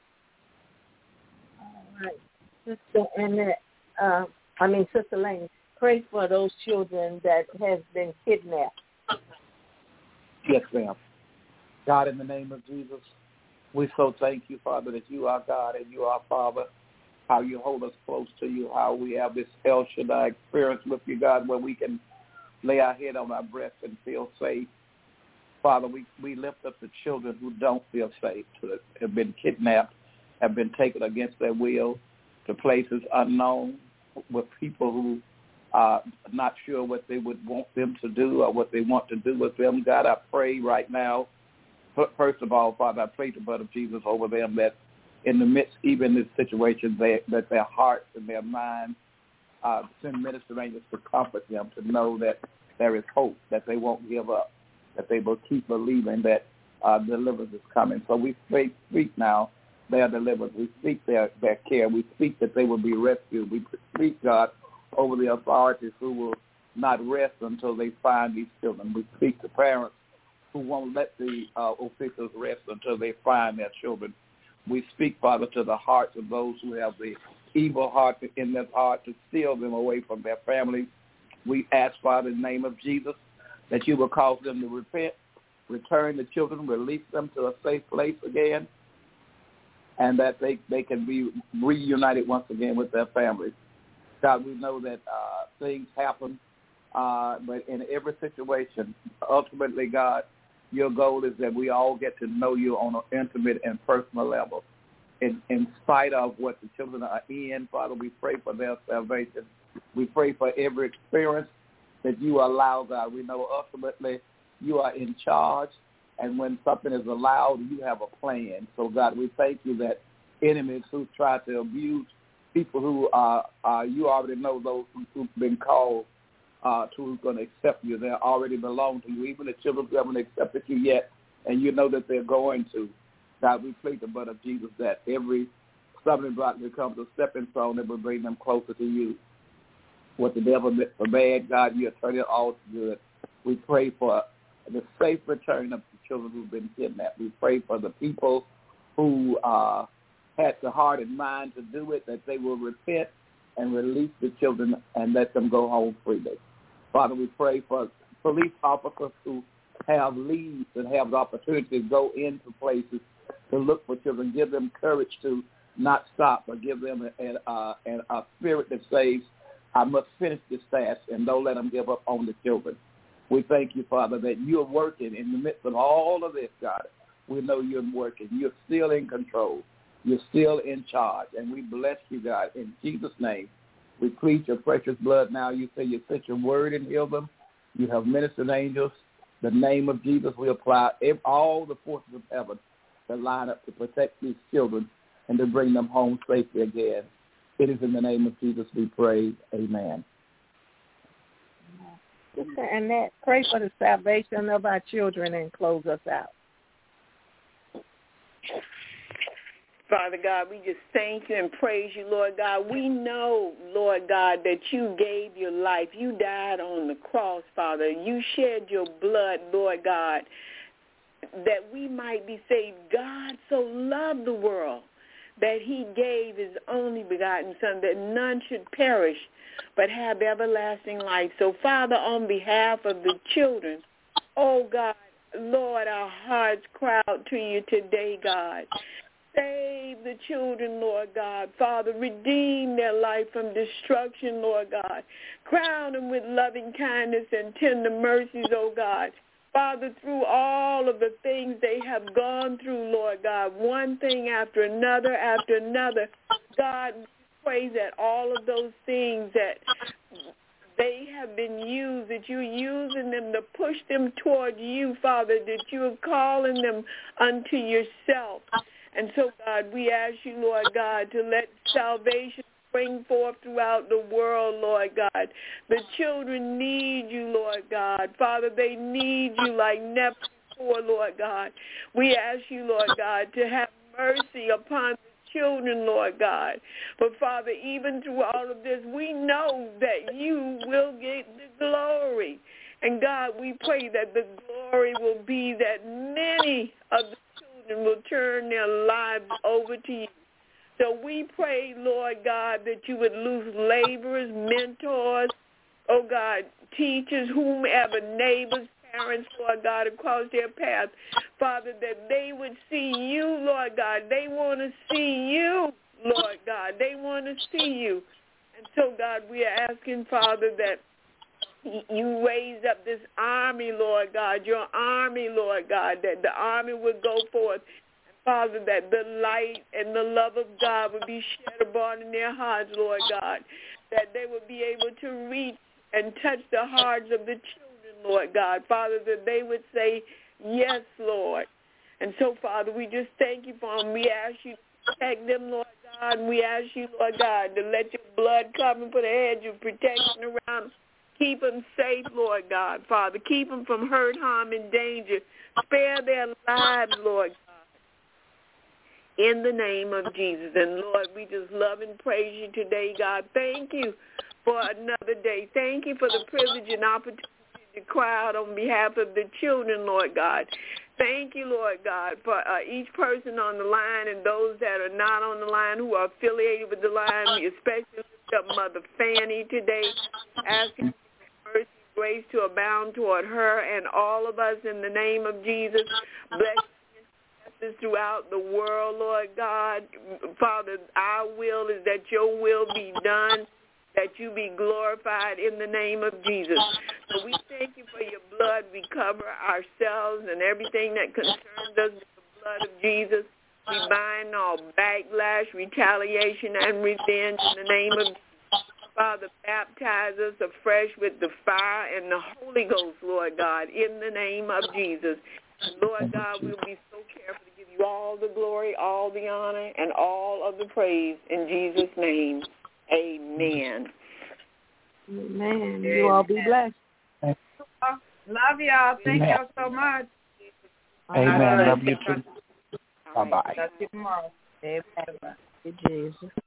All right. Sister Annette, uh, I mean, Sister Lane, pray for those children that have been kidnapped. Yes, ma'am. God, in the name of Jesus, we so thank you, Father, that you are God and you are Father, how you hold us close to you, how we have this El Shaddai experience with you, God, where we can lay our head on our breast and feel safe. Father, we, we lift up the children who don't feel safe, who have been kidnapped, have been taken against their will to places unknown with people who are not sure what they would want them to do or what they want to do with them. God, I pray right now, first of all, Father, I pray the blood of Jesus over them, that in the midst, even this situation, they, that their hearts and their minds uh, send minister angels to comfort them, to know that there is hope, that they won't give up, that they will keep believing that uh, deliverance is coming. So we speak, speak now their deliverance. We speak their, their care. We speak that they will be rescued. We speak, God, over the authorities who will not rest until they find these children. We speak to parents who won't let the uh, officials rest until they find their children. We speak, Father, to the hearts of those who have the evil heart in their heart to steal them away from their families. We ask, Father, in the name of Jesus, that you will cause them to repent, return the children, release them to a safe place again, and that they, they can be reunited once again with their families. God, we know that uh, things happen, uh, but in every situation, ultimately, God, your goal is that we all get to know you on an intimate and personal level. In, in spite of what the children are in, Father, we pray for their salvation. We pray for every experience that you allow, God. We know ultimately you are in charge, and when something is allowed, you have a plan. So, God, we thank you that enemies who try to abuse people who are, uh, you already know those who, who've been called uh, to who's going to accept you. They already belong to you, even the children who haven't accepted you yet, and you know that they're going to. God, we plead the blood of Jesus that every stumbling block becomes a stepping stone that will bring them closer to you. What the devil meant for bad, God, you turn it all to good. We pray for the safe return of the children who've been kidnapped. We pray for the people who uh, had the heart and mind to do it, that they will repent and release the children and let them go home freely. Father, we pray for police officers who have leads and have the opportunity to go into places to look for children, give them courage to not stop, but give them a, a, a, a spirit that says, I must finish this task, and don't let them give up on the children. We thank you, Father, that you're working in the midst of all of this, God. We know you're working. You're still in control. You're still in charge, and we bless you, God. In Jesus' name, we plead your precious blood now. You say you sent your word and healed them. You have ministered angels. The name of Jesus, we apply all the forces of heaven to line up to protect these children and to bring them home safely again. It is in the name of Jesus we pray. Amen. Sister Annette, pray for the salvation of our children and close us out. Father God, we just thank you and praise you, Lord God. We know, Lord God, that you gave your life. You died on the cross, Father. You shed your blood, Lord God, that we might be saved. God so loved the world that he gave his only begotten Son, that none should perish but have everlasting life. So, Father, on behalf of the children, oh God, Lord, our hearts cry out to you today, God. Save the children, Lord God. Father, redeem their life from destruction, Lord God. Crown them with loving kindness and tender mercies, oh God. Father, through all of the things they have gone through, Lord God, one thing after another after another, God, we pray that all of those things that they have been used, that you're using them to push them toward you, Father, that you are calling them unto yourself. And so, God, we ask you, Lord God, to let salvation spring forth throughout the world, Lord God. The children need you, Lord God. Father, they need you like never before, Lord God. We ask you, Lord God, to have mercy upon the children, Lord God. But, Father, even through all of this, we know that you will get the glory. And, God, we pray that the glory will be that many of the children will turn their lives over to you. So we pray, Lord God, that you would loose laborers, mentors, oh God, teachers, whomever, neighbors, parents, Lord God, across their path. Father, that they would see you, Lord God. They want to see you, Lord God. They want to see you. And so, God, we are asking, Father, that you raise up this army, Lord God, your army, Lord God, that the army would go forth. Father, that the light and the love of God would be shed abroad in their hearts, Lord God, that they would be able to reach and touch the hearts of the children, Lord God. Father, that they would say, yes, Lord. And so, Father, we just thank you for them. We ask you to protect them, Lord God, and we ask you, Lord God, to let your blood cover and put a hedge of protection around them. Keep them safe, Lord God, Father. Keep them from hurt, harm, and danger. Spare their lives, Lord God. In the name of Jesus. And, Lord, we just love and praise you today, God. Thank you for another day. Thank you for the privilege and opportunity to cry out on behalf of the children, Lord God. Thank you, Lord God, for uh, each person on the line and those that are not on the line who are affiliated with the line. We especially lift up Mother Fanny today, asking for mercy and grace to abound toward her and all of us in the name of Jesus. Bless throughout the world, Lord God. Father, our will is that your will be done that you be glorified in the name of Jesus. So we thank you for your blood. We cover ourselves and everything that concerns us with the blood of Jesus. We bind all backlash, retaliation, and revenge in the name of Jesus. Father, baptize us afresh with the fire and the Holy Ghost, Lord God, in the name of Jesus. Lord God, we'll be so careful to give you all the glory, all the honor, and all of the praise in Jesus' name. Amen. Amen. You all be blessed. Love y'all. Thank Amen. y'all so much. Amen. Right. Love you too. Bye-bye. Talk to you tomorrow. Amen. Jesus.